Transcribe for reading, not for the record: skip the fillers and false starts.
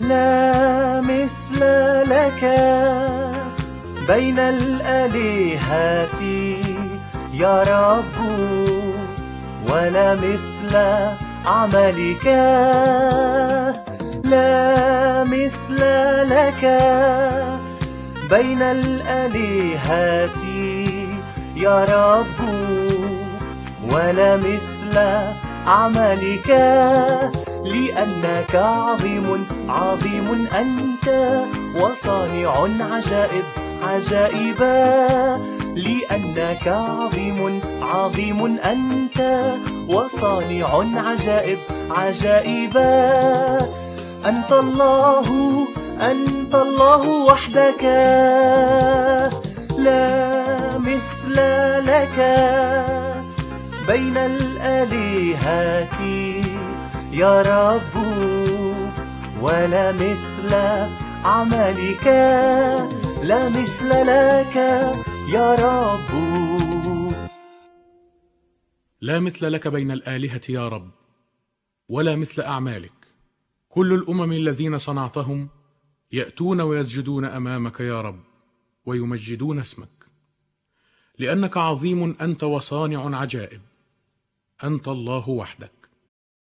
لا مثل لك بين الآلهة يا رب، ولا مثل أعمالك. لا مثل لك بين الآلهة يا رب، ولا مثل أعمالك. لأنك عظيم عظيم أنت، وصانع عجائب عجائبا. لأنك عظيم عظيم أنت، وصانع عجائب عجائبا. أنت الله، أنت الله وحدك، لا مثل لك بين الآلهة يا رب، ولا مثل أعمالك. لا مثل لك يا رب. لا مثل لك بين الآلهة يا رب، ولا مثل أعمالك. كل الأمم الذين صنعتهم يأتون ويسجدون أمامك يا رب، ويمجدون اسمك، لأنك عظيم أنت وصانع عجائب. أنت الله وحدك.